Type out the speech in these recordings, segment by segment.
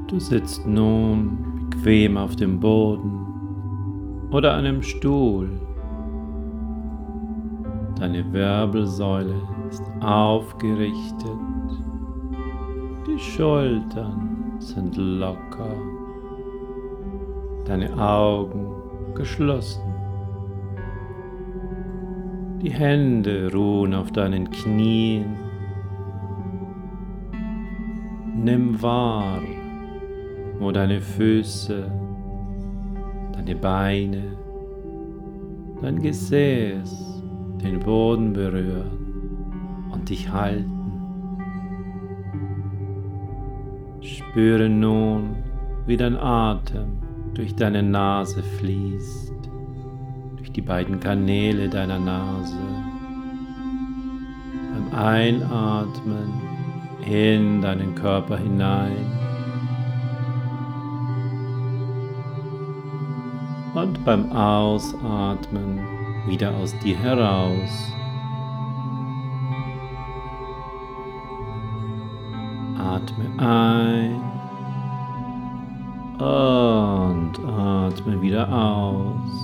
Du sitzt nun bequem auf dem Boden oder einem Stuhl. Deine Wirbelsäule ist aufgerichtet. Die Schultern sind locker. Deine Augen geschlossen. Die Hände ruhen auf deinen Knien. Nimm wahr, wo deine Füße, deine Beine, dein Gesäß den Boden berühren und dich halten. Spüre nun, wie dein Atem durch deine Nase fließt, durch die beiden Kanäle deiner Nase. Beim Einatmen in deinen Körper hinein und beim Ausatmen wieder aus dir heraus. Atme ein und atme wieder aus.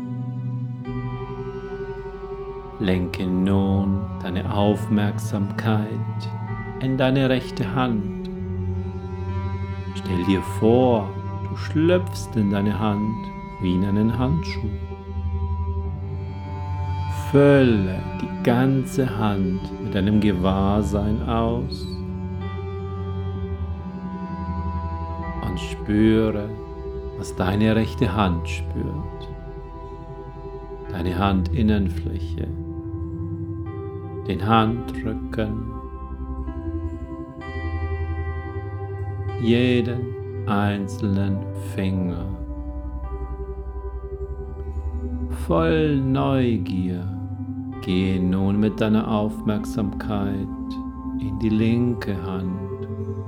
Lenke nun deine Aufmerksamkeit in deine rechte Hand. Stell dir vor, du schlüpfst in deine Hand wie in einen Handschuh. Fülle die ganze Hand mit deinem Gewahrsein aus und spüre, was deine rechte Hand spürt. Deine Handinnenfläche, den Handrücken, jeden einzelnen Finger. Voll Neugier gehe nun mit deiner Aufmerksamkeit in die linke Hand.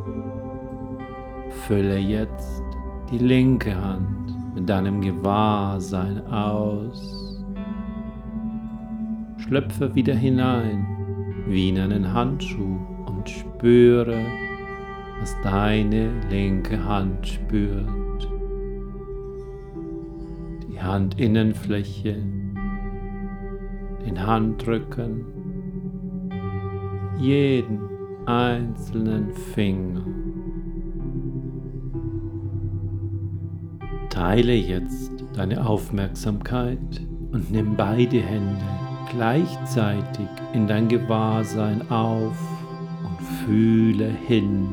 Fülle jetzt die linke Hand mit deinem Gewahrsein aus. Schlüpfe wieder hinein wie in einen Handschuh und spüre, was deine linke Hand spürt. Die Handinnenfläche, den Handrücken, jeden einzelnen Finger. Teile jetzt deine Aufmerksamkeit und nimm beide Hände gleichzeitig in dein Gewahrsein auf und fühle hin.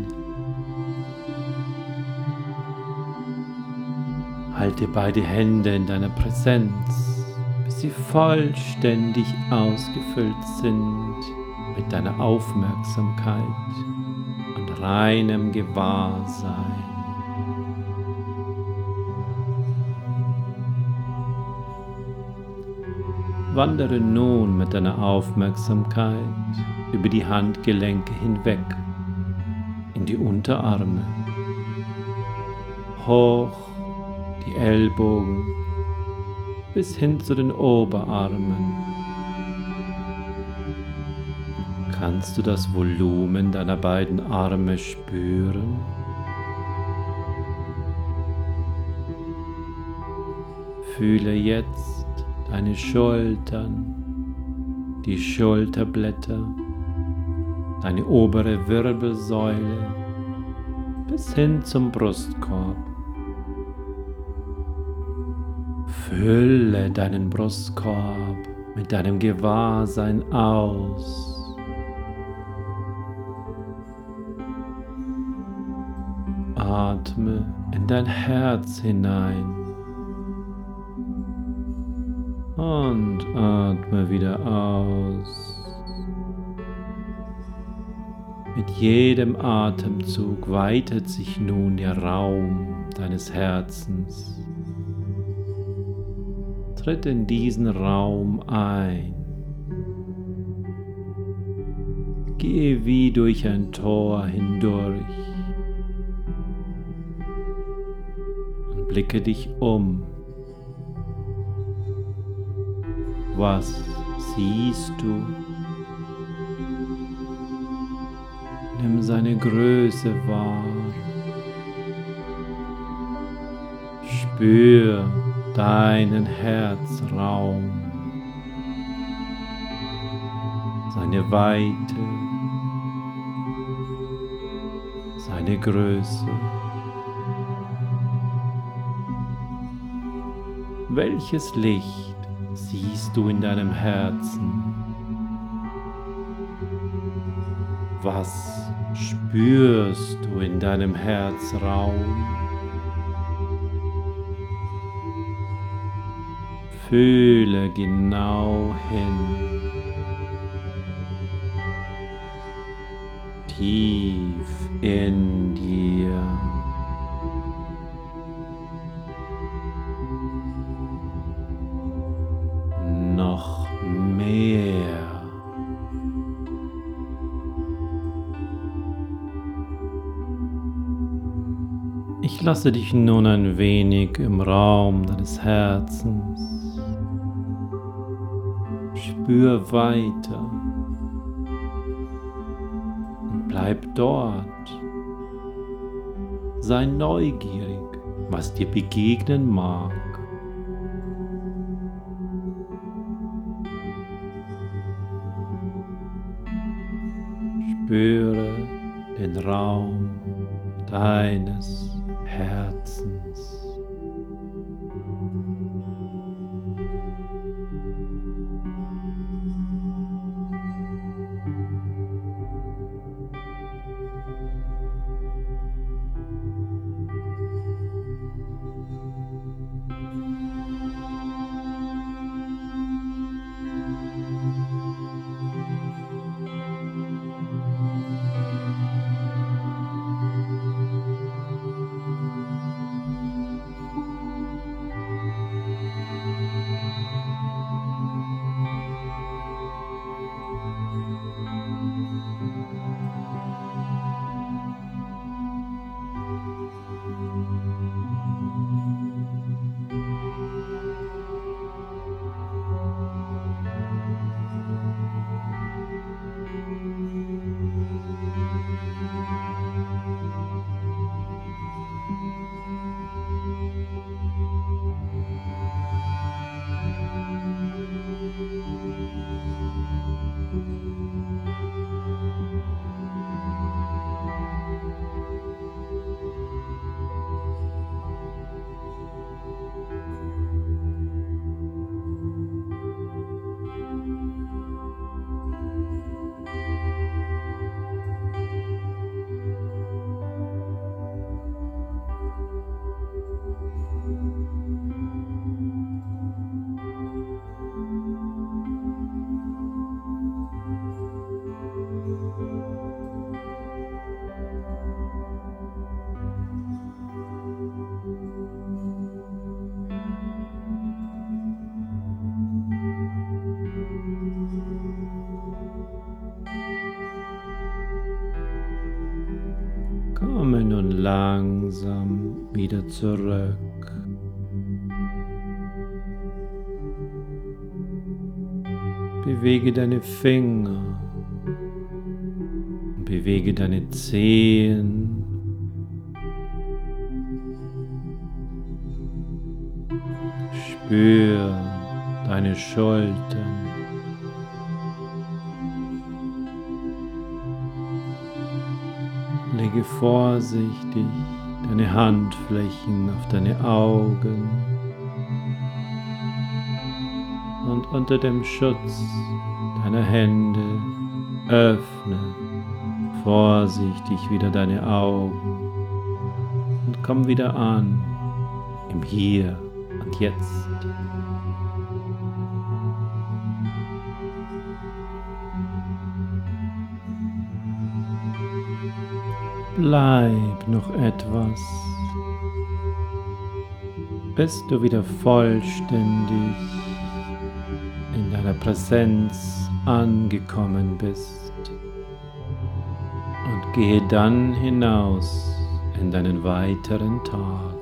Halte beide Hände in deiner Präsenz, bis sie vollständig ausgefüllt sind mit deiner Aufmerksamkeit und reinem Gewahrsein. Wandere nun mit deiner Aufmerksamkeit über die Handgelenke hinweg, in die Unterarme, hoch die Ellbogen bis hin zu den Oberarmen. Kannst du das Volumen deiner beiden Arme spüren? Fühle jetzt deine Schultern, die Schulterblätter, deine obere Wirbelsäule bis hin zum Brustkorb. Fülle deinen Brustkorb mit deinem Gewahrsein aus. Atme in dein Herz hinein und atme wieder aus. Mit jedem Atemzug weitet sich nun der Raum deines Herzens. Tritt in diesen Raum ein. Gehe wie durch ein Tor hindurch und blicke dich um. Was siehst du? Nimm seine Größe wahr. Spür deinen Herzraum, seine Weite, seine Größe. Welches Licht siehst du in deinem Herzen? Was spürst du in deinem Herzraum? Fühle genau hin, tief in dir. Noch mehr. Ich lasse dich nun ein wenig im Raum deines Herzens. Spür weiter und bleib dort. Sei neugierig, was dir begegnen mag. Spüre den Raum deines Herzens. Komme nun langsam wieder zurück. Bewege deine Finger, bewege deine Zehen. Spür deine Schultern. Lege vorsichtig deine Handflächen auf deine Augen und unter dem Schutz deiner Hände öffne vorsichtig wieder deine Augen und komm wieder an im Hier und Jetzt. Bleib noch etwas, bis du wieder vollständig in deiner Präsenz angekommen bist und gehe dann hinaus in deinen weiteren Tag.